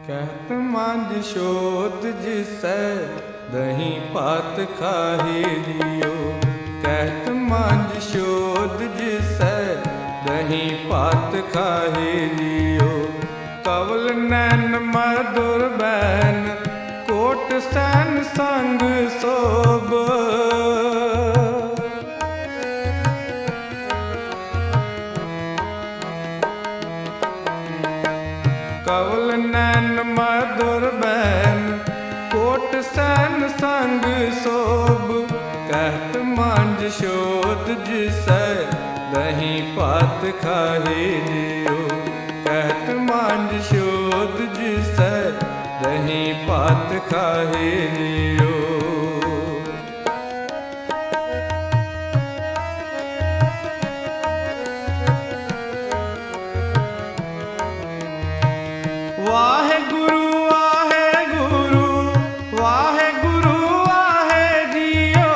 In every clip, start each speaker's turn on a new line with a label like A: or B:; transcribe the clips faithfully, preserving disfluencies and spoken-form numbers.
A: कहत मांझ शोध जिसै दही पात खाहे जियो। कहत मांझ शोध जिसै दही पात खाहे जियो। कवल नैन मधुर बैन कोट सैन संग सोभ। कवल नैन मधुर बैन कोट सैन संग सोभ। कहत मांझ शोध जिसै दही पात खाहे जियो। कहत मांझ शोध जिसै दही पात खाहे जियो। वाहेगुरु वाहेगुरु वाहेगुरु वाहे जियो।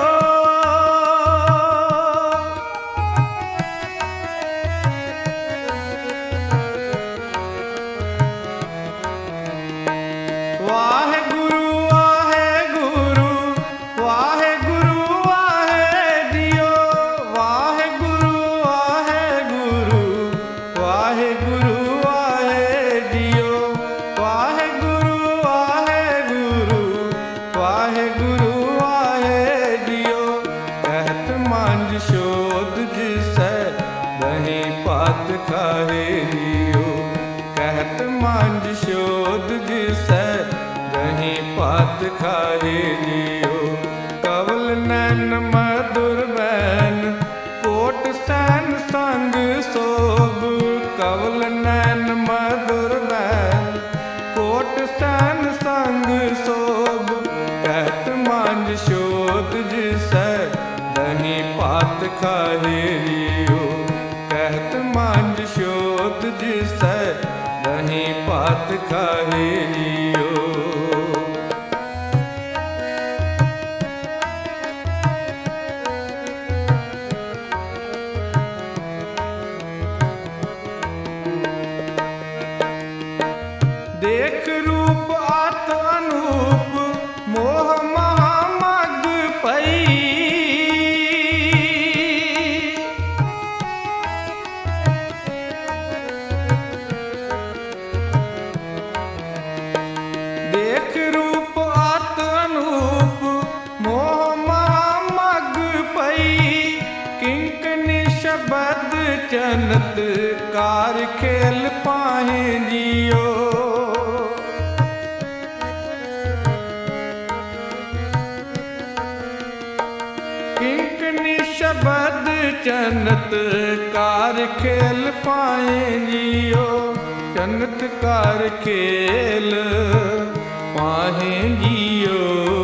A: वाहेगुरु वाहेगुरु वाहेगुरु वाहे जियो। वाहेगुरु वाहेगुरु वाहेगुरु वाहे जियो। वाहेगुरु वाहेगुरु वाहेगुरु वाहे जियो। कहत मांझ शोध जिसै दही पात खाहे जियो। कहत मांझ शोध जिसै दही पात खाहे जियो। कवल नैन मधुर बैन कोट सैन संग सोभ। कवल नैन मधुर बैन कोट सैन संग सोभ। कहत मांझ शोध जिसै दही पात खाहे जियो। कहत मांझ शोध जिसै दही पात खाहे जियो। देख रूप आत अनूप मोह महा मग पई। देख रूप आत अनूप मोह महा मग पई। किंकनी शबद चनत कार खेल पाहे जियो। किंकनी शबद चनत कार खेल पाए जियो। चनत कार खेल पाहे जियो।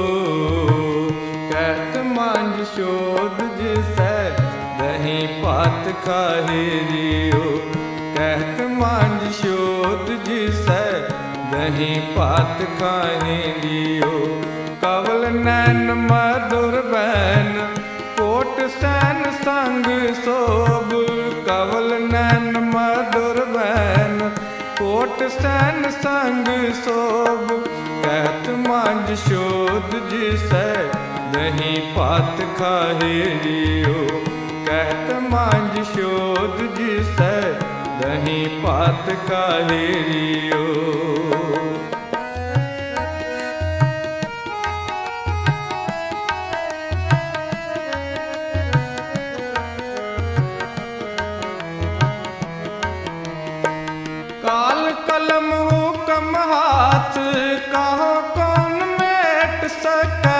A: कहत मांझ शोध जिसै दही पात खाहे जियो। कहत मांझ शोध जिसै दही पात खाहे जियो। कवल नैन मधुर बैन कोट सैन संग सोभ। कवल नैन मधुर बैन कोट सैन संग सोभ। कहत मांझ शोध जिसै दही पात खाहे जियो। कहत मांझ शोध जिसै दही पात खाहे जियो। काल कलम हुकम हाथ कहो कौन मेट सकै।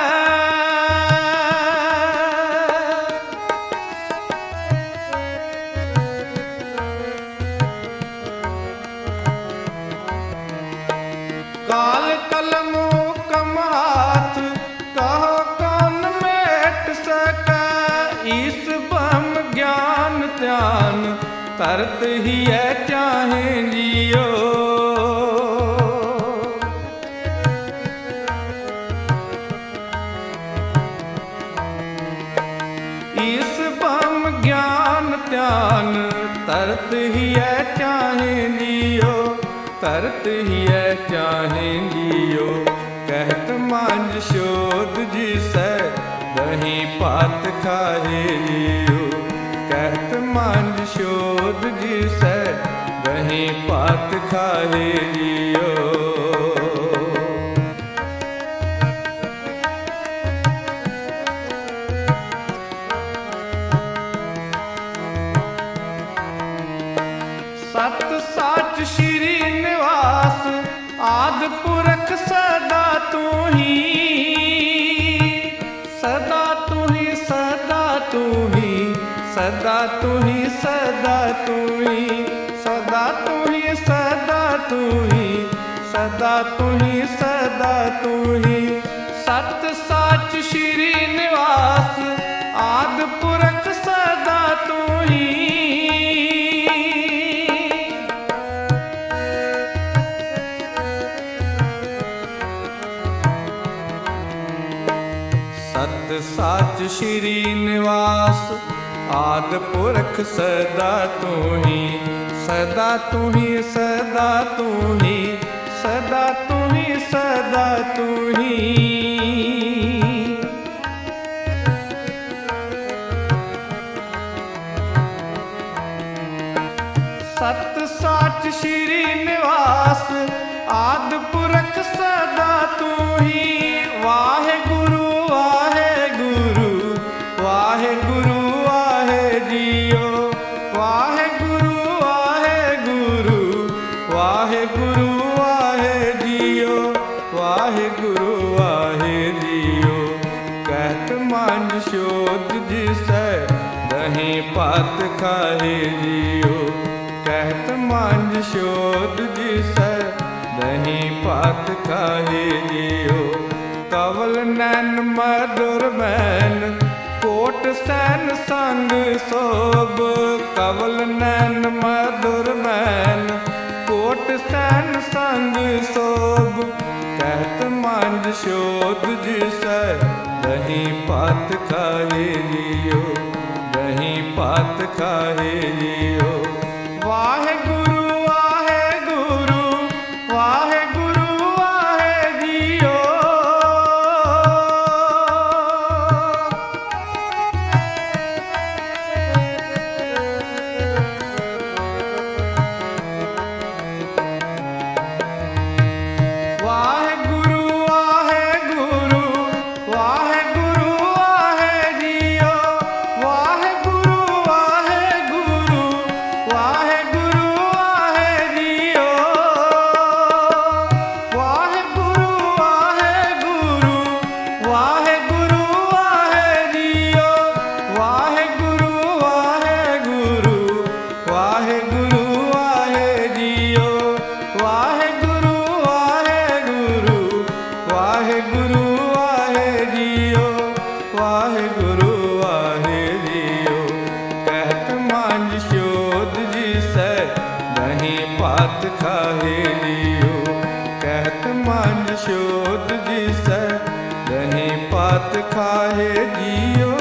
A: काल कलम हुकम हाथ कहो कौन मेट सकै। ईस ब्रह्म ज्ञान ध्यान तरत ही है चाहे जियो। ईस ब्रह्म ज्ञान ध्यान तरत ही है चाहे जियो। करत हिय चाहे जियो। कहत मांझ शोध जिसै दही पात खाहे जियो। कहत मांझ शोध जिसै दही पात खाहे जियो। सत साच श्री निवास आद पुरख सदा तू ही। सदा तू ही सदा तू ही सदा तू ही सदा तू ही सदा तू ही सदा तू ही सदा तू ही सदा तू ही। सत साच श्री निवास आद पुरख सदा तू ही। सत साच श्री निवास आद पुरख सदा तू ही। सदा तू ही सदा तू ही सदा तू ही सदा तू ही। सत साच श्री निवास आद पुरख सदा तू ही। वाहे गुरु वाहे गुरु वाहे गुरु वाहे जियो। वाहे गुरु वाहे गुरु वाहे गुरु वाहे जियो। वाहे गुरु वाहे जियो। कहत मांझ शोध जिसै दही पात खाहे जियो। कहत मांझ शोध जिसै दही पात खाहे जियो। कवल नैन मधुर बैन कोट सैन संग सोभ। कवल नैन मधुर बैन कोट सैन संग सोभ। कहत मांझ शोध जिसै दही पात खाहे जियो। दही पात खाहे जियो। वाहे गुरु वाहे गुरु वाहे गुरु वाहे जियो। वाहे गुरु वाहे गुरु वाहे गुरु वाहे जियो। वाहे गुरु वाहे गुरु वाहे गुरु वाहे जियो। वाहे गुरु वाहे गुरु वाहे गुरु वाहे जियो। वाहे गुरु वाहे गुरु वाहे गुरु वाहे जियो। वाहे गुरु वाहे गुरु वाहे गुरु वाहे जियो। वाहे गुरु वाहे जियो। कहत मांझ शोध जिसै दही पात खाहे जियो। कहत मांझ शोध जिसै दही पात खाहे जियो।